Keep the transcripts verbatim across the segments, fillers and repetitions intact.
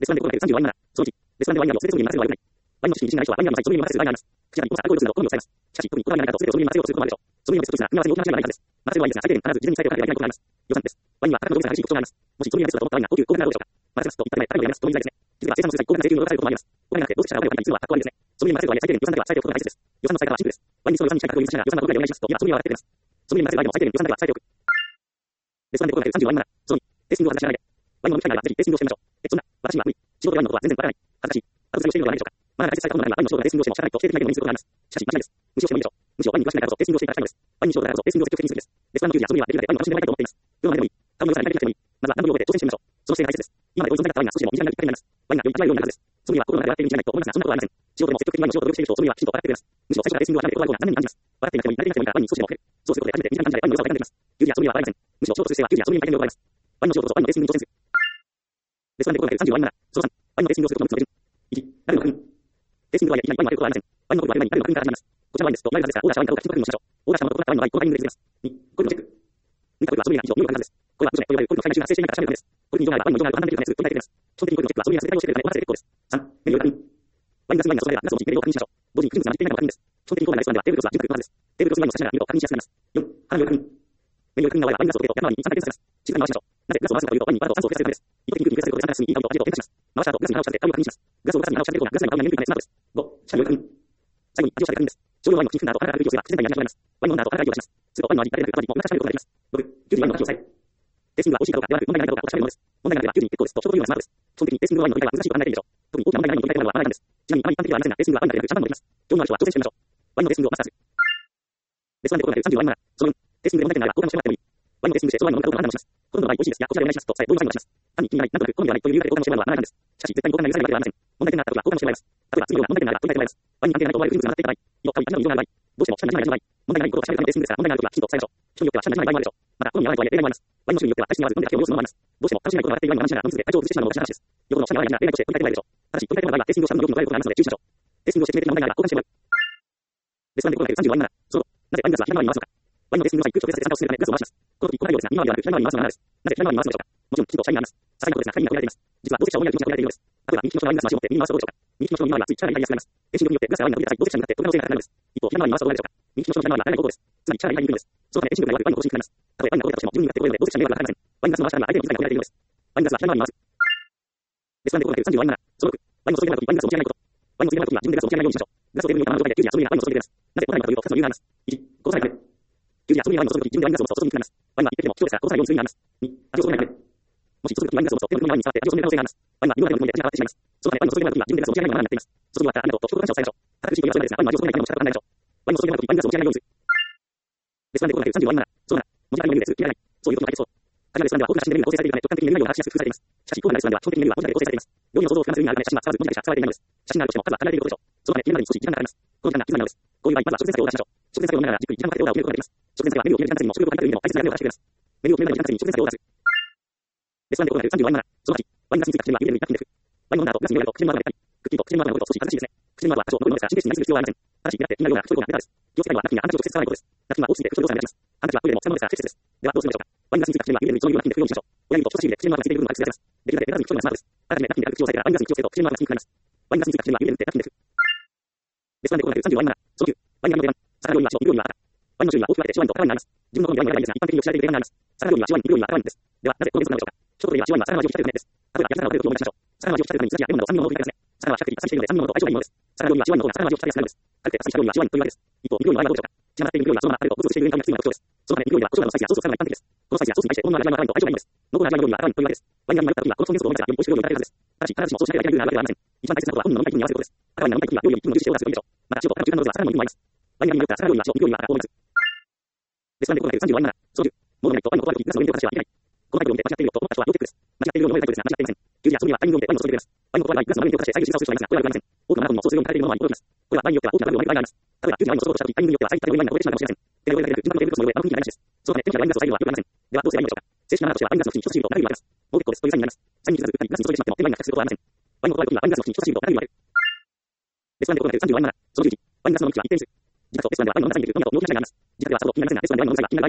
レスワンでごひゃくさんじゅうワインなな、そのいち、レスワンでワインなどすべてに任せるは良くない。ワインの知識に自信がない人はワインなどの際、そのように任せる場合があります。口なり、コースター、アルコール度数など、好みを抑えます。しかし、特にこだわりがないとすべてをそのように任せようとすることもあるでしょう。そのように任せるときなら、見合わせに大きな違いはないはずです。任せるワインですが、最低限必ず事前に伝えておかなければいけないことがあります。予算です。ワインは価格の動作が激しい特徴があります。もしそのようなレスだと思ったワインが高級、高額なのでしょうか。混ぜますと一発目、高いのをやりますと問題ですね。実は生産の際、高額な請求の動かされることもあります。お金がなくて、どうせ社がお金を借り、実は高割ですね。そのように混ぜるとはいえ、最低限予算だけは伝えておくことが大切です。予算の使い方はシンプルです。ワインにその予算に近い価格を許しながら、予算のどこかでお願いしますと、いや、そのようには分かっています。そのように混ぜるワインも最低限予算だけは伝えておく。レスワンでごひゃくさんじゅうワインなな、そのに、テイスティングを私知らないで。ワインの飲み機会ならぜひテイスティングをしてみましょう。え、そんな、私には無理。素人でワインのことは全然わからない。恥ずかしい。あとそれをしているのではないでしょうか。まだ解説されたことのないワインの素人がテイスティングをしても知らないと否定的な意見を見せることがあります。しかし、間違いです。無視をしてもいいでしょう。むしろワインに詳しくないからこそテイスティングをしていただきたいのです。ワインに素人だからこそテイスティングを積極的にするべきです。レスワンのきゅうじやそのにはできるだけワインを楽しんでもらいたいと思っています。どのまででもいい。顔の良さに慣れてきてもいい。まずは段取りを覚えて挑戦してみましょう。その姿勢が大切です。今までご存在だったワインが少しでも身近になるきっかけになります。ワインがより味わえるようになるはずです。そのには心の中で笑っているに違いないと思いますが、そんなことはありません。仕事でも積極的にワインの仕事を努力している人をそのにはきちんと笑ってくれます。むしろ最初からテイスティングを始めて断るような残念に感じます。笑っていなくてもいい、慣れていなくてもいいからワインに少しでも触れる。そうすることで初めて身近に感じられワインの良さを感じています。きゅうじやそのには笑いません。むしろ仕事としてはきゅうじやそのにに大変に喜ばれます。ワインの仕事こそワインのテイスティングに挑戦する。レスワンでごひゃくさんじゅうワインなな、そのさん、ワインのテイスティングをすることのみっつの順。いち、誰の確認。テイスティングとはいえ、いきなりワインを当てることはありません。ワインのことは誰の確認から始まります。こちらワインですと、いわゆるはずですから、オーダーしたワインかどうかきちんと確認をしましょう。オーダーしたものとこなったワインの場合、このタイミングで譲ります。に、コルクのチェック。にかコルクはそのような非常に良いはずです。これはポジションといわれるコルクの際の集が生成していないから調べるためです。コルクに異常があればワインの異常があると判断できるためすぐ取り替えてくれます。基本的にコルクのチェックはそのような生成をしているため、お任せで結構です。さん、メニュー確認。ワインガスワインが注がればガスの実験量を確認しましょう。同時に不純物が混じっていないのも確認です。基本的にコーナーレスワンではテーブルクロスは準確なはずです。テーブルクロスワインの差しながら見ると確認しやすくなります。よん、花の量確認。メニュー確認が終わればワインガスを溶けると山にに、さんかい転させます。静かに回しましょう。なぜガスを回すのかというと、ワインにバターと酸素を増やせるためです。意図的に空気に空気がすることで酸化進み、いい香りと味と変化します。回した後、ガスに腹をさせて香りを確認します。ガスをガスに腹をさせてるとガスに香りが眠るためスマートです。ご、車両確認。最後に味をした確認です。少量ワインの口に含んだ後、鼻から空気を吸えば自然体に味わえます。ワインを飲んだ後、鼻から息を出します。すぐワインの味、誰でなく味も同じ感じることができます。ろく、きゅうじワインの口を押さえる。テイスティングは美味しいかどうかではなく、問題がないかどうかを確かめるものです。問題がなければきゅうじに結構ですと、ちょうどいいようなスマートです。基本的にテイスティングのワインの理解は難しいと考えているでしょう。特に大きな問題がないのに取り替えたのは学ばないためです。ちなみにあまり一般的ではありませんが、テイスティングはワインだけでなくシャンパンもできます。興味のある人は挑戦してみましょう。ワインのテイスティングをマスターする。レスワンでごひゃくさんじゅうワインなな、そのよん、テイスティングで問題点があれば交換してもらってもいい。ワインのテイスティングしてそのワインの飲み方を判断します。好みのワイン美味しいですや、こちらでお願いしますとさえ同意のサインを出します。単に気に入らない、なんとなく好みではないという理由だけで交換してもらうのは学ばないためです。しかし絶対に交換に許されるわけではありません。問題点があった時は交換してもらいます。例えば次のような問題点があれば取り替えてもらいます。ワインに関係ないと思われる人物がなっていた場合、色、香り、味の異常がある場合、どうしても下に味のない、問題がないことを確かめるためにテイスティングですから、問題がある時はきちんと伝えましょう。人によっては下に味のないワインもあるでしょう。また好みに合わないとはいえ例外もあります。ワインの種類によっては体質に合わず飲んでだけを要するものもあります。どうしても楽しめないことがあってワインが話しながら飲み続け体調を崩してしまうのもおかしな話です。よほどの下に合わないなら例外として取り替えてもらえるでしょう。ただし取り替えてもらう場合はテイスティングをした後の病気の取られることがありますので注意しましょう。テイスティングをして致命的な問題があれば交換してもらう。レスワンでごひゃくさんじゅうワインなな、そのなぜワインガスは左回りに回すのか。ワインのテイスティングの際、空気を停車させて酸化を進めるためガスを回します。この時、このようですが、右回りではなく左回りに回すのがマナーです。なぜ左回りに回すのでしょうか。もちろん、きちんと社員があります。ささいなことですが、鍵が限られています。実は、同席者を追いやる気持ちが限られているようです。例えば、右利きの人がワインガスの足を持って右に回すとどうでしょうか。右利きの人の右回りはつい力が入りやすくなります。遠心力によってガスがワインの首で同席者に向かって飛び可能性が高くなるのです。一方、左回りに回すとどうでしょうか。右利きの人の左回りは大変なことです。つまり力が入りにくいのです。そのため遠心力が弱くワインの更新になります。たとえワインが折れたとしても自分に向かって折れるので同席者に迷惑がかかりません。ワインガスの回し方には相手の機材が限られているのです。ワインガスは左回りに回す。レスワンでごひゃくさんじゅうワインなな、そのろく、ワインの注ぎでないとき、ワインガスを持ち上げないこと。ワインの注ぎでないときは自分でガスを持ち上げないようにしましょう。ガスをテーブルに置くような状態できゅうじやそのようなワインの注ぎでます。なぜこのタイムかというとふたつの理由があります。いち、殺さないため。きゅうじやそのようなワインの注ぐとき、自分でワインガスを持つと注ぎにくくなります。ワインは一滴でも貴重ですから殺さないようにする意味があります。に、味を注ぎないため。もし注ぐときワインガスを持つとテーブルのワインに伝わって味を注ぐ可能性があります。ワインは色が手の上で味が変わってしまいます。そのためワインの注ぎでないときは自分でガスを持ち上げないようなになっています。注ぎ終わったらありがとうと人と感謝を伝えましょう。堅苦しいことはそうですが、ワインの味を注ぎないための仕方がないでしょう。ワインの注ぎでないとき、ワインガスを持ち上げないようにする。レスワンでごひゃくさんじゅうワインなな、そうだな、文字がないのです。嫌いない。そういうことが解決そう。カジュアルレストランでは僕が写真でメニューが構成されているため、直感的にメニューを話しやすく工夫されています。しかし、コーナーレストランでは基本的にメニューは文字だけ構成されています。料理の想像を膨らませる意味があるため、写真は使わず文字だけしか使われていないのです。写真があるとしても数は限られていることでしょう。そのため、切るまでに少し時間がかかります。この時間が絆なのです。こういう場合、まずは食前作業を出しましょう。食前作業を見ながらじっくり時間をかけてオーダーを決めることができます。食前作業はメニューを決める時間にも食欲をかける意味でも大切な役目を果たしてくれます。メニューを決めるまでの時間に食前作業を出す。レストランでごひゃくさんじゅうワインなな、そのはち、ワインガスについては唇にナプキンで拭く。ワインを飲んだ後、ガスに弱いと口の中が出たり、クッキンと口の中が残ると少し恥ずかしいですね。口の中は多少残るのですが、神経質になりすぎる必要はありません。ただし、苦手、気になるような太い方がベタです。気をつけたいのはナプキンがハンカチを直接使わないことです。ナプキンは大きすぎて口の動作になります。ハンカチはトイレでも使うものですが不適切です。ではどうするのでしょうか。ワインガスについた唇は指で一度指をナプキンで拭くようにしましょう。親指と人差し指で口の中がついている部分までついています。できるだけベタずに拭くのがスマートです。あらかじめナプキンで口を押さえてからワインガスに口をつけると口の中がつきにくくなります。ワインガスについた唇は指で塗ってナプキンで拭く。レストランでごひゃくさんじゅうワインなな、そのきゅう、ワインがの値段、魚料理は白、肉料理は赤。ワインの種類は大きく分けて白ワインと赤ワインがあります。自分の好みにはワインがいいですが、一般的によく知られている値段があります。魚料理は白ワイン、肉料理は赤ワインです。では、なぜこの原則なのでしょうか。一言で言えば白ワインは魚の味を引き立てるためです。例えば、焼き魚を食べるときを思い出しましょう。魚の味を引き立てるために酢やレモンなど酸味のものを振りかけますね。魚は比較的あっさりしているので酸味のものと相性がいいものです。魚料理は白ワインの方が魚の味を引き立てやすいのです。軽くてあっさりした料理は白ワインというわけです。一方、肉料理の場合はどうでしょうか。血が鳴っている肉料理はそのまま食べるとブツブツしている上に香りがきついのが特徴です。そのため肉料理は胡椒などのスパイスやソースを使うのが一般的です。このスパイスやソースに対してほんのり味わいのあるワインと相性がいいのです。濃厚な味わいの料理は赤ワインというわけです。ワインが迷ったときはこの素元素を思い出せばより美味しく料理をいただけるはずです。ただし、必ずしもそうしなければいけない理由があるわけではありません。一番大切なことは本人の飲みたい気分に合わせることです。赤ワインが飲みたいときは料理を一分の重視してオーダーするべきでしょう。また、塩と他の中間のローズは魚の意味もあります。ワインが迷ったら魚料理は白、肉料理は赤と思います。レストランでごひゃくさんじゅうワインなな、そのじゅう、モードがないとワインの断るときガスの上に手をかけてはいけない。このタイプを見て間違っているよと思った人は要チェックです。間違っているように思えた人ですが、間違っていません。きゅうじやそのにはタイミングを見てワインを注いでいます。ワインの断りはガスの上に手をかけて左右に操作する人がいますが、これは悪くありません。多くのマラソンも操作用にされているものは驚きます。これはワインによっては大きな部分の割合があります。例えば、きゅうじやワインの注ごうとしたとき、タイミングによっては最大量のワインが焦げてしまうかもしれません。手の上で順番のテーブルクロスの上であの雰囲気がないしです。そのため、手のひらでワインガスを最後はよくありません。では、どうすればいいのでしょうか。正式なマナーとしてはワインガスの口に人差し指と中指を当てます。もう結構です。というサインになります。サインに気づかず、ガスに注いでしまっても、手のワインが付着することはありません。ワインの断るときはワインガスの口に人差し指と中指を当てる。レストランでごひゃくさんじゅうワインなな、そのじゅういち、ワインガスの飲み口は一定にする。自宅とレストランではワインの飲んだ際にいる飲みと病気の違いがあります。自宅ではさほど気になりませんが、レストランでワインの飲み際は気になるワインが多いでしょう。レストランでは食事をしながらワインを飲むことになります。口の周りの汚れがワインの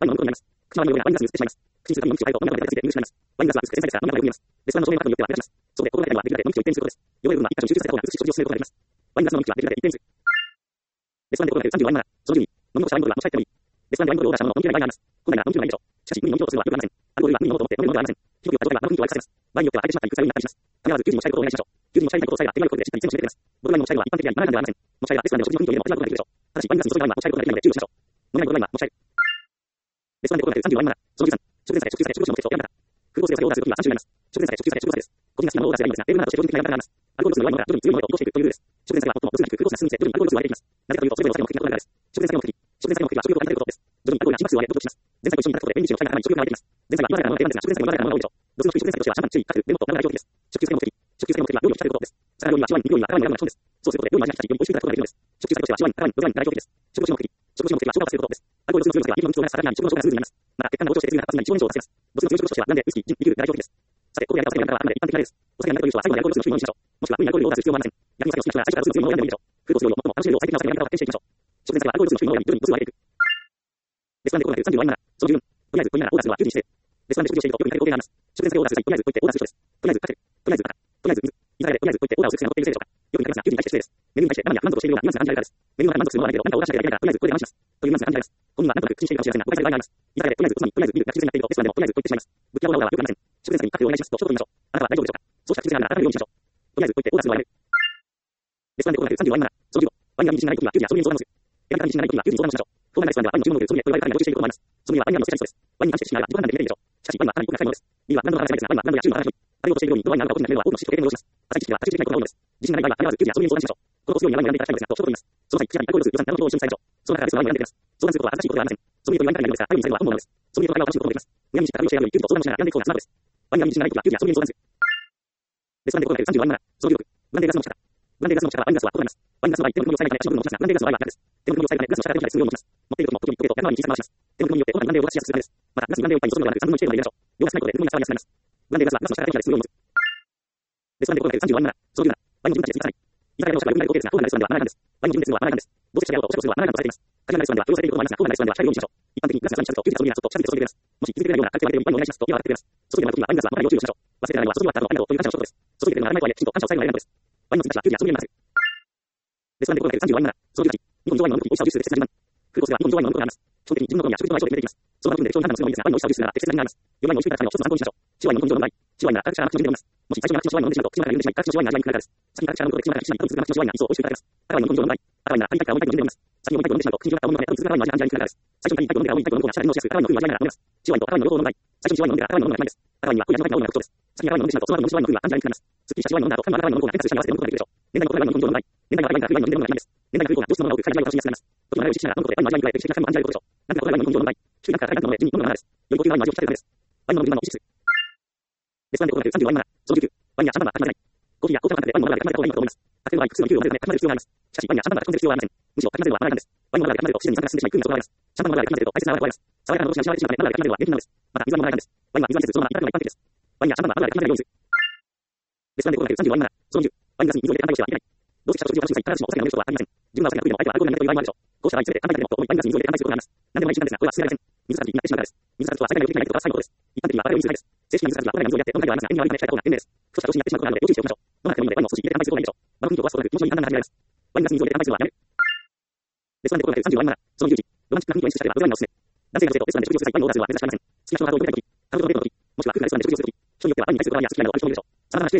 口についてワインの汚れがワインガスに移ってしまいます。口にする紙を口に入れると飲み物が出てきて許しになります。ワインガスは薄く洗剤から飲み物が出てきて水しになります。ワインガスの照明パッドによっては飲み物がよく見えます。レストランの照明パッドによってはそこで、心がけるのは、できるだけの道を一定にすることです。弱い部分は一箇所に集中させた方が美しい食事を進めることができます。ワイングラスの向きはできるだけ一定にする。レストランで心がけるさんじゅうワインマナー。そのじゅうに、飲み物者ワインボトルは持ち帰ってもいい。レストランでワインボトルをオーダーしたものの飲みきれない場合があります。本来なら飲みきれないでしょう。しかし、無理に飲み物をするのはよくありません。アルコールは無理に飲もうと思って飲めるものではありません。ひどく酔った状態はあの雰囲気を悪化させます。場合によっては相手しまったり、副作用になったりします。必ず、給仕に持ち帰ることをお願いしましょう。給仕に持ち帰らないことさえが手軽なことでしっかり店を閉めてくれます。ボトルワインの持ち帰るのは一般的にはマナーなんではありません。持ち帰りはレストランでの食事の雰囲気を入れるのを味わうことができるでしょう。ただし、ワイングラスに注いだワインは持ち帰ることができないので注意しましょう。飲み物のワインは持ち帰ることができないので注意しましょう。レストランで心がけるさんじゅうワインマナー。そのじゅういち、ワインが美味しい品がいいときは、その店のワインが美味しい品がいいときです。このような男女性のようなおしゃれをする人もいますよ。飲み物のワインは持ち帰る。レストランで心がけるさんじゅうワインマナー。そのじゅうさん、食前菜、食前菜で食事をしましょう。この前で食前菜で食事をするのを選んだら、食前菜で食事さえ食事を目的と選んだら、空港生をオーダーするときにはさん種類あります。食前菜で食事さえ食事です。個人が好きなものをオーダーすればいいのですが、テーブルなどとして標準的なやり方があります。アルコール度数の弱いものから徐々に強いものへと移行していくというルールです。食前菜は最も度数が低く、空港数が進むにつれ徐々にアルコール度数を上げていきます。なぜかというと、それぞれのお酒の目的が異なるからです。食前菜の目的は食事を簡単に食べることです。徐々にアルコールが一番数を上げてお得します。前菜と一緒にいただくことで便利値の期待が高まり食欲が湧いてきます。前菜は今までのもので定番ですが、食前菜も今までのものが多いでしょう。度数の低い食前菜としてはシャンパン、チェリー、カクテル、レモンと生が代表的です。食休憩の目的。食休憩の目的は料理を控えることです。さらに料理は白ワイン、肉料理は赤ワインの選ぶのが基本です。そうすることで料理の味が引き立ち、より美味しくいただくことができるのです。食休憩としては白ワイン、赤ワイン、黒ワインが代表的です。食後酒の目的。食後酒の目的は消化をさせることです。アルコール度数の強い酒はビールの密度が下がらない食後酒がスムーズになります。また、血管が膨張して強いが活発になり、脂肪燃焼をさせます。度数の強い食後酒としては、ブランデー、ウイスキー、ジン、リキュールが代表的です。さて、こういうやり方をやる方はあくまで一般的な例です。お酒が苦手という人は最後までアルコール度数の低いものにしましょう。もしくは無理にアルコールをオーダーする必要もありません。逆にお酒を好きな人は最初から度数の強いものを選んでもいいでしょう。空港強いを最も楽しめるよう最適なお酒のやり方を発見していきましょう。食前菜はアルコール度数の低いものを選び、徐々に度数を上げていく。レストランで心がけるさんじゅうワインマナー。そのじゅうよん、とりあえず、とりあえずオーダーするのはきゅうじにして。レストランで食事をしているとよく似た工程があります。食前菜でオーダーする際、とりあえずと言ってオーダーする人です。とりあえずカクテル、とりあえず赤、とりあえず水、居酒屋でとりあえずと言ってオーダーをする癖が残っているせいでしょうか。よく似たますが、きゅうじに対して失礼です。メニューに対して我慢や満足をしているようなニュアンスが感じられるからです。メニューの中で満足するものはないけど、何かオーダーしなければいけないから、とりあえずこれで我慢します。というニュアンスが感じられます。本人はなんとなく口にしているかもしれませんが、誤解される場合があります。居酒屋でとりあえずおつまみ、とりあえずビールが口癖になっていると、レストランでもとりあえずこれで自然になっていると、レストランでもとりあえずこれで我慢しますと一言言います。食前菜にカクテルお願いしますと一言言いましょう。あなたは大丈夫でしょうか。そうした食前菜なら改めるようにしましょう。とりあえずと言ってオーダーするのはやめる。レストランで心がけるさんじゅうワインマナー。そのじゅうご、ワインがいい自信がないときはきゅうじやその上に相談をする。選び方に自信がないときはきゅうじに相談をしましょう。当面のレストランではワインの注文量というソムリエと呼ばれる彼らが募集していることもあります。ソムリエはワインのスペシャリストです。ワインに関して自信があれば自己判断で決めていいでしょう。しかし、ワインはかなり奥が深いものです。ビールは何度も話せないですが、ワインは何度や中身の話しあれをとしているように、どのワインなのかを個人が決めるのは多くの知識と経験を要します。浅い知識では太刀打ちできないことが多いのです。自信がない場合は必ずきゅうじやその上に相談しましょう。この強いワインを選んでいただきたいのですが、と一言言います。その際、口やアルコール度数、予算、何のことを一緒に伝えましょう。その中でワインを選んでいきます。相談することは新しいことではありません。ソムリエというワインからいるのですが、ある意味最後は本物なのです。ソムリエと会話を楽しむこともできます。親に知った旅をしてやるより、きゅうじと相談をしながら選んでいく方がスマートです。ワインがいい自信がないときはきゅうじやその上に相談する。レストランで心がけるさんじゅうワインマナー。そのじゅうろく、ブランデーガスの持ち方。ブランデーガスの持ち方はワインガスは異なります。ワインガスの場合、手の組みを塞いだり、足の部分を持ちますが、ブランデーガスの場合は逆です。手の組みを塞いだガスの下から手で吸うように持ちます。持っている時も時々ポケット、手の周りに小さく回します。手の組みによってオーダーにブランデーを動かしやすくするためです。また、ガスにブランデーをいっぱいに注ぐのではなく、さんぶんのいち程度入れましょう。量が少ないことで、手の組みが使われやすくなります。ブランデーガスはガスの下から手で吸うように持つ。レストランで心がけるさんじゅうワインマナー。そのじゅうなな、ワインを自分たちで追加さない。居酒屋のおしゃれは良くない光景ですが、高価なレストランではマナー違反です。ワインを自分で吸うのはマナー違反です。どうせしてやろうとおしゃれをするのはマナー違反とされています。カジュアルなレストランでは許されていることもありますが、高価なレストランでは控えるようにしましょう。一般的にガスが下に近づくと、きゅうじやその上にはそっとシャキッと注いでくれます。もし気づいてくれないようなカクテルが出るようなカクテルをワインをお願いしますと、量が上がってくれます。注いでもらう時にはワインガスはマナーに注意をしましょう。忘れていないのはその後はタバコの用意をしましょう。忘れていないのは注いでもらった後の間をお湯に感謝を最後までお湯に感謝をしておくことです。注いでくれるのが当たり前とはいえ、きちんと感謝を最後まで選ぶことです。ワインの選択肢はきゅうじやその上に任せる。レストランで心がけるさんじゅうワインマナー。そのじゅうはち、日本上ワインの飲む時に美味しさを重視する適切な順番。空港では日本上ワインの飲むことがあります。基本的に自分の好みや食事との相性で決めていきます。その場面で適当に判断するのもいいですが、ワインの美味しさを重視するなら適切な順番があります。よんワインの美味しくいただくための一つの参考にしましょう。白ワインの飲むことの場合、白ワインが辛口な口の味で飲みます。もし最初に辛口のワインを飲んでしまうと、口の中で緩んでしまい、辛口のワインが味わいにくくなるからです。先に辛口な飲むことで口の中で口に口づくな口のワインが一層美味しくいただけます。赤ワインの飲むことの場合、赤ワインならカリカリから重いタイプで飲みます。先に重いタイプを飲んでしまうと、口に広がったもののため、続く赤ワインの味が味わいにくくなるからです。最初にカリカリタイプを飲んでから重いタイプを飲むことが舌に乗しやすく、赤ワインの風味を味わいながら飲めます。白ワインと赤ワインの両方を飲む場合、最初に白ワインの飲んでから赤ワインの風味が残るのが赤ワインの味わいの特徴です。先に赤ワインを飲んでしまうと、その後の白ワインの風味は感じられなくなります。すっきりした白ワインを飲んだ後、赤ワインの赤ワインの飲むことが変化する幸せで飲むことができるでしょう。年代の赤ワインの飲むことの場合、年代の赤ワインから古いワインの飲んでるのがいいです。年代が古い方が上質なものが多く、カリカリを楽しみやすくなります。時の流れを意識しながら飲むことでワインの味わいに加えて、不思議な感も感じられることでしょう。なんか古いワインの飲むことの場合、注意なんかカリカリなので、地味に飲むのがマナーです。より高級なワインの味を引き立てるためです。ワインの飲む順番の意識する。レストランで心がけるさんじゅうワインマナー。そのじゅうきゅう、ワインやシャンパンはかき混ぜない。コーヒーや紅茶の中でワインの飲むのが考えた方がいいと思います。カクテルの場合、複数のリキュールを混ぜるため、かき混ぜる必要があります。しかし、ワインやシャンパンがかき混ぜる必要はありません。むしろかき混ぜるのはマナー違反です。ワインの中でかき混ぜると自然に酸化が進んでしまい、空気が損なわれます。シャンパンの中でかき混ぜると大切な泡が壊れます。爽やかな戻しが失われてしまうため、マナーでかき混ぜるのは厳禁なのです。また、水は飲まないです。ワインは水はせず、そのままいただくのが一般的です。ワインやシャンパンは油でかき混ぜるようにする。レストランで心がけるさんじゅうワインマナー。そのにじゅう、ワイングラスに水を入れて乾杯をしてはいけない。どうせ社食事を楽しむ際、必ずしもお酒が飲める人はありません。自分はお酒が得意でも相手はアルコールが苦手という場合もあるでしょう。こうした場合、全て乾杯だけでもと思い、ワイングラスに水を入れて乾杯することがあります。何でもない一瞬なんですが、これは進められません。水差しになってしまうからです。水差しとは最大のできないことが最後です。一般的には我々水です。正式な水差しは我々が水をやって飲んだりではありますが、縁には悪いためしたい方が賢明です。そうした調子になってしまうことがあるので、要注意しておきましょう。飲まなくてもいいので、ワインを少し入れて乾杯することがいいでしょう。場の雰囲気を壊すことなく、気持ちのいい判断が始められます。ワイングラスに水を入れて乾杯するのはやめる。レストランで心がけるさんじゅうワインマナー。そのじゅういち、ロマンチックな雰囲気を演出したければ、ブラワインがおすすめ。男性が女性とレストランで食事をする際、ワインをオーダーするのは珍しくありません。好きな人のハードを呼びたいとき、ハードを呼びたいとき、もしくは空腹なレストランで食事をするとき、人によってはワインに対するこだわりや好き嫌いなどある人もいるでしょう。様々なシチュエーションでワインを飲みますが、とりわけロマンチックな雰囲気を演出したければ、後でナンチックな雰囲気がおすすめです。僕は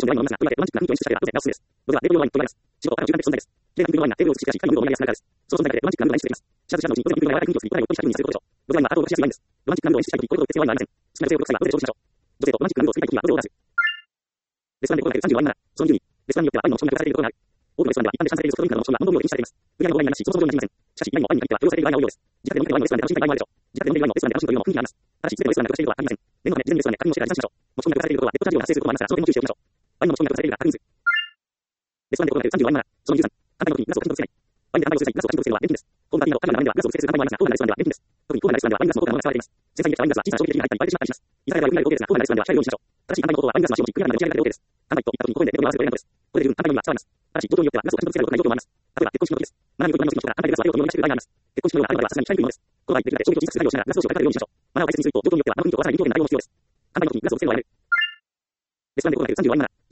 レベルよんワインと言われます。白は中心でポン酢です。綺麗なビールワインがテーブルを映し出し、光のムードを盛り上げやすくなるからです。その存在でロマンチックなムードを演出しています。シャツシャツのうちに、このビールが柔らかい雰囲気を作り、お互いを恋しい気分にすることでしょう。僕は今、ハートを起こしやすいワインです。ロマンチックなムードを演出したいとき、こういうことを必要はありません。好きな女性を喜ばせたいが後で調子しましょう。女性とロマンチックなムードを作りたいときは後でオーダーする。レストランで心がけるさんじゅうワインマナー。そのじゅうに、レストランによってはワインの商品がされていることがある。多くのレストランでは一般で市販されているソフトドリンクなどの商品は飲む量を禁止されています。売り上げのワインなし、そもそも量になりません。しかし、ワインのワインに限っては許容されているワインが多いようです。自宅で飲んでワインのレストランで楽しみたい場合もあるでしょう。自宅で飲んでワインのレストランで楽しむというのも雰囲気があります。ただし、全てのレストランで暮らしていることはありません。念のため、事前にレストランで確認をしてから持参しましょう。持ち込みが許されていることはネットチャージを発生することもありますから、その点も注意しておきましょう。ワインの持ち込みが許されているが確認する。レストランで心がけるさんじゅうワインマナー。そのじゅうさん、乾杯の時にガスをきちんとつけない。ワインで乾杯をする際、ガスをきちんとつけるのは厳禁です。コーンパーティーなどカフェなどではガスを設定する乾杯の場合は、高価なレストランでは厳禁です。特に高価なレストランではワインガスの高価なものが使われています。繊細にできたワインガスは小さな衝撃的に入ったり割れてしまったりします。居酒屋では良くない光景ですが、高価なレストランでは控えるようにしましょう。正しい乾杯のことはワインガスの足をじっくり離れて打ち上げるだけで OK です。乾杯と言った時に公園で手を合わせるということです。これで十分乾杯には使われます。ただし、状況によってはガスをちゃんとつけることがない状況もあります。例えば、結婚式の時です。マナーによることの時に人から乾杯でガスをあげようと思いましている場合があります。結婚式のようなある場合はさすがに控えにくいものです。この場合、できるだけ衝撃を小さく作業をしながらガスをしっかりようにしましょう。マナーを大切にすると、状況によっては生雰囲気を壊さない臨機応変な対応も必要です。乾杯の時にガスをつけるのはやめる。レストランで心がけるさんじゅうワインマナー。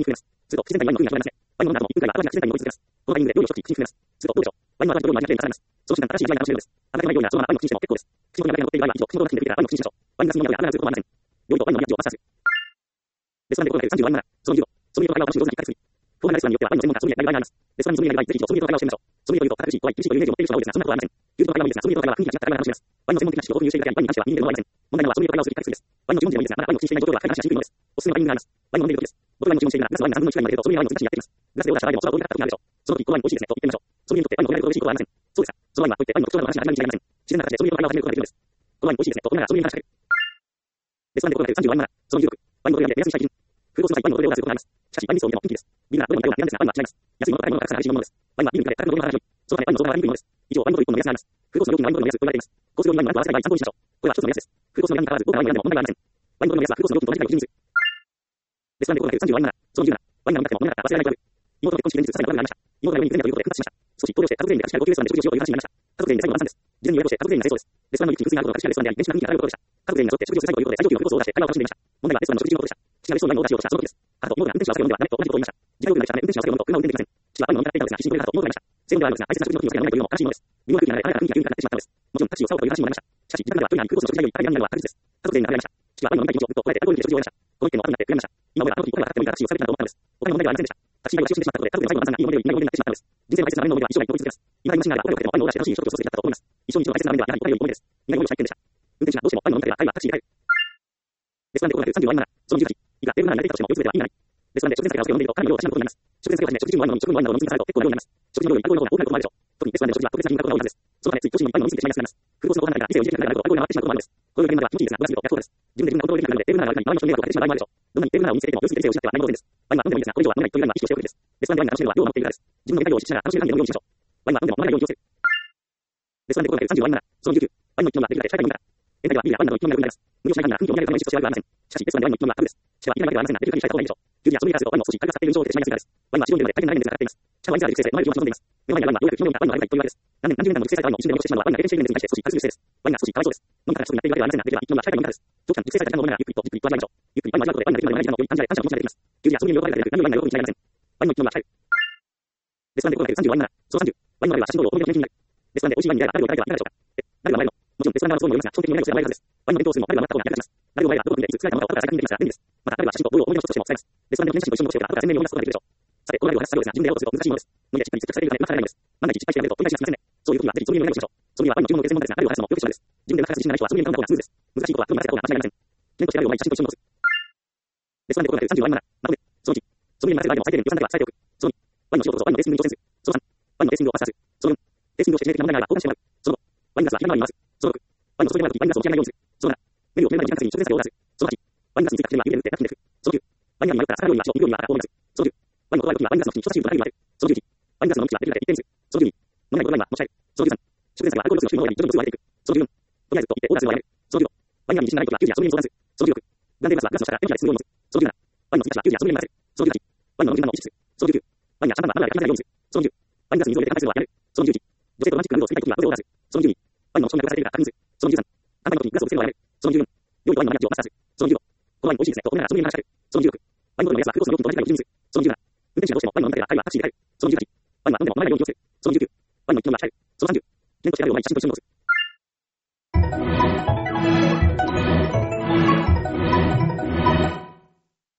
に増えます。すると、自然体ワインの風味が始まりますね。ワインの飲んだ後もいっぷんくらいは後味が自然体に追いつけます。このタイミングで料理を一口口に増えます。すると、どうでしょう。ワインの後味と料理の味がきれいに重ねます。その瞬間、正しい味わいが楽しめるのです。甘くないようなそのままワインの口にしても結構です。口元に残っているワインは以上、口元が口に出てきたらワインの口にしましょう。ワインが進むのでは必ずこうはありません。料理とワインの味をマスターする。レストランで心がけるさんじゅうワインマナー。そのにど。ソムリエの会話を楽しむ上手に聞かせる。フォーマルレストランによってはワインの専門家ソムリエがいる場合があります。レストランにソムリエがいないぜひ一度ソムリエと会話をしてみましょう。ソムリエというと堅苦しい、怖い、厳しいというイメージを持っている人が多いですが、そんなことはありません。友人の会話もいいですが、ソムリエと会話は雰囲気が違った会話が楽しめます。ワインの専門的な知識を購入しているだけあり、ワインに関しては人間でもありません。問題なのはソムリエと会話をする機会数です。ワインの注文時でもいいですが、まだワインを口にしていない状況は深い話しにくいのです。おすすめのタイミングがあります。ワインを飲んでいる時です。僕がワインを注文しているなら、グラスワインがさんぶんのいちくらいまで出ると、ソムリエはワインをずっとやっています。グラスでオーダーした場合でも、それはどうにかった時があるでしょう。その時、このワイン美味しいですね、と言ってみましょう。ソムリエにとってワインの飲めるほど嬉しいことはありません。そうですか。そのワインはといってワインの特徴などの話が何も違いません。自然な形でソムリエと会話を始めることができるのです。このワイン美味しいですね、とこのならソムリエに話しかける。レストランで心がけるさんじゅうワインマナー。そのにじゅうろく。ワインの取り上げ出やすい最近。空港する際、ワインの取りオーダーすることがあります。しかし、ワインリストを見てもピンキーです。ビールはどれも似たような値段ですが、ワインは違います。安いものと高いものがたくさんある品物です。ワインはビールに比べ価格のどれも高い。そのためワインの相場は悪いものです。以上、ワインの取り一本の目安があります。空港の料金はワインの取りの目安と言われています。コース料理ワインのワインと合わせたい場合、参考にしましょう。これは一つの目安です。空港の値段に関わらず、どこがワインに選んでも問題がありません。ワインの取りの目安は空港の料金と同じくらいを基準にする。レストランで心がけるさんじゅうワインマナー。そのにじゅうなな。ワインが飲みたくても飲めなかった忘れられないことある。妹の結婚式前日、さらにトラブルがありました。妹が病院に行くんだということで複雑しました。少し考慮して家族全員で確かに高級レストランで食事をしようという話になりました。家族全員で最後の晩餐です。事前に予約をして家族全員が清掃です。レストランのいくつにがあることが確かレストランであり、電子な雰囲気が漂うことでした。家族全員が揃って食事をする際ということで最上級のコースをオーダーして会話を楽しんでいました。問題はレストランの食事中のことでした。父がレストランのワインをオーダーしようとしたその時です。母と妹が運転手を合わせて飲んではダメと同じことを言いました。自家用車で運転手を合わせて飲むと車を運転できません。父はワインを飲みたがっていたのですが、必死に止める母と妹がいました。正論ではあるのですが、大切な食事の時にお酒を飲めないというのも悲しいものです。微妙な空気に流れ、あなたが雰囲気が急になってしまったのです。もちろんタクシーを去ろうという話もありました。しかし、時間がでは距離に空港の食事代より高いになるのは確実です。家族全員が考えました。父はワインを飲みたい気持ちをぐっとこらえてアルコールにして食事を終えました。この一点も後になって悔やみました。今思えばあの時声がかかってもいいからタクシーをされていたと思ったのです。他に問題がありませんでした。タクシー代を使用してしまったことで家族の最後の晩餐がいい思い出よりない思い出になってしまったのです。人生の大切な場面の思い出は一生涯残り続けます。今今しながら声をかけてもワインをオーダーして楽しい食事を過ごすべきだったと思います。一生に一度の大切な場面ではやはりお互い良い思い出です。苦い思いをした一点でした。運転手がどうしてもワインを飲みたければ帰りはタクシーで帰る。レストランで心がけるさんじゅうワインマナー。そのじゅうはち。いくらテーブルマナーに慣れていたとしても酔いつぶれては意味がない。レストランで食前酒を合わせて飲んでいるとかなりの量がたくさんのことになります。食前酒をはじめ食事中のワインの飲み、食後のワインなどの飲みすぎされると結構な量になります。食事の量にアルコールの方が多くなることもあるでしょう。特にレストランでの食事は特別な品格が多いはずです。そのためつい途中のワインの飲みすぎてしまいやすくなります。空港のご飯内が理性を入れてながらアルコールが回ってしまうこともあるのです。こういう現場では気持ちいいですが、無駄すぎると逆効果です。自分で自分がコントロールできなくなるので、テーブルマナーが悪いので、周りの人に迷惑をかけてしまう場合もあるでしょう。どんなにテーブルマナーを見せていても、要するに理性を失っては何も当然です。ワインは飲んでもいいですが、これ以上は飲めないというのは意識をしておくべきです。レストランでワインが楽しめるのは量を守っているからです。自分の限界を意識しながら楽しめる関係のようにしましょう。ワインは飲んでも飲まないように気をつける。レストランで心がけるさんじゅうワインマナー。そのじゅうきゅう。ワインの一気飲みはできるだけ近い飲み方。現代ではビールやワインなどの一気飲みがよくなります。無料しないから雰囲気を見られるための意識としてはありません。しかし、レストランでワインの一気飲みはタブです。父はビールだけではありませんが、できる限り控えた方がいいでしょう。牛乳やソムリエガスをワインの少し軽く使っている印象を受けてしまいやすいからです。ワインは白いので大変な年齢がかかっています。茶はワイン皿で熟成で飲まれる量が潜んでいます。目の前にあるワインはようやく気のようになったワインのあれがというわけです。何年何十年間も熟成されたワインを一瞬で戻してしまうのはワインが経験している年齢に対して少し軽すぎるせいです。ワインが少しかわいそうです。飲み方が不足になっているわけではありませんが、できれば一気飲みは控えた飲み方です。長期間熟成された時間の飲みならゆっくりとじっくりと味わいましょう。ゆっくりワインを味わうことでワインができるまでの長い時間の余裕感謝や感謝の気持ちができます。牛乳やソムリエの両方がでなく何もワインが喜ぶに違いありません。ワインの一気飲みは控える。レストランで心がけるさんじゅうワインマナー。そのさんじゅう。ワインのあれは写真等を思い出の記念になる。レストランで美味しいワインに出会えば誰を食べてはいかがでしょうか。え、誰が前のもちろんレストラン側のそう思いますが、基本的に何をすればよいはずです。ワインの弁当数も誰が余った方が役立ちます。誰を前がどこにいていつ使えたものか後から再確認できますが便利です。また誰が写真と動画を思い出の一つとしても使えます。レストランで記念写真と一緒に残しておけば後から鮮明に思い出すことができるでしょう。さて、この内容を話す作業ですが、自分でやろうとすると難しいものです。ノリやしっかりチェックされているためうまくならないのです。万が一失敗してやめると取り返しがつきませんね。そういう時にはぜひソムリエの目をしましょう。ソムリエはワインの注文の専門家ですが、誰を話すのもよく一緒です。自分でなかなか自信がない人はソムリエに頼んだ方がスムーズです。難しいことはプロに任せた方が間違いありません。記念として誰を前に写真と一緒に残す。レストランで心がけるさんじゅうワインマナー。まとめ。そのいち。ソムリエに任せる相手も最低限予算だけは伝えておく。そのに。ワインの仕事こそワインのテイスティングに挑戦する。そのさん。ワインのテイスティングをマスターする。そのよん。テイスティングをして致命的な問題があれば交換してもらう。そのご。ワイングラスは開かないように回す。そのろく。ワインの注ぎ前の時ワイングラスを切らないようにする。そのなな。メニューを決める前に時間かけて直前作業をオーダーする。そのはち。ワイングラスについては指で打って中に入れる。そのきゅう。ワイングラスに迷ったら魚料理は塩、肉料理は赤を混ぜる。そのじゅう。ワインの断る時はワイングラスの口に人差し指と中指を当てる。そのじゅういち。ワイングラスの飲み口はできるだけ一定にする。そのじゅうに。飲めないワインは持ち帰る。そのじゅうさん。食前酒はアルコール度数の低いものより徐々に度数を上げていく。そのじゅうよん。とりあえずと言ってオーダーするのはやめる。そのじゅうご。ワインが自信がない時は牛乳やソムリエに相談する。そのじゅうろく。断電グラスはグラスの下から手のひらで水を飲む。そのじゅうなな。ワインの継ぎ足しは牛乳やソムリエに混ぜる。そのじゅうはち。ワインの飲み順番を意識する。そのじゅうきゅう。ワインやシャンパンはバナナで固めないようにする。そのじゅう。ワイングラスに水を入れて乾杯するのはやめる。そのじゅういち。女性とロマンチックなムードを作りたい時にはこれをオーダーする。そのじゅうに。ワインの音楽がされているか確認する。そのじゅうさん。乾杯の時にグラスをつけるのはやめる。そのじゅうよん。料理とワインの味をマスターする。そのじゅうご。このワイン美味しいですねとこのならソムリエに話しかける。そのじゅうろく。ワインボトルの目安は空港の料金と同じくらいを基準にする。そのじゅうなな。運転手がどうしてもワインを飲みたければ帰りはタクシーで帰る。そのじゅうはち。ワインは飲んでも飲まないように気をつける。そのじゅうきゅう。ワインの一気飲みは控える。そのさんじゅう。記念として誰を前に写真と一緒に残す。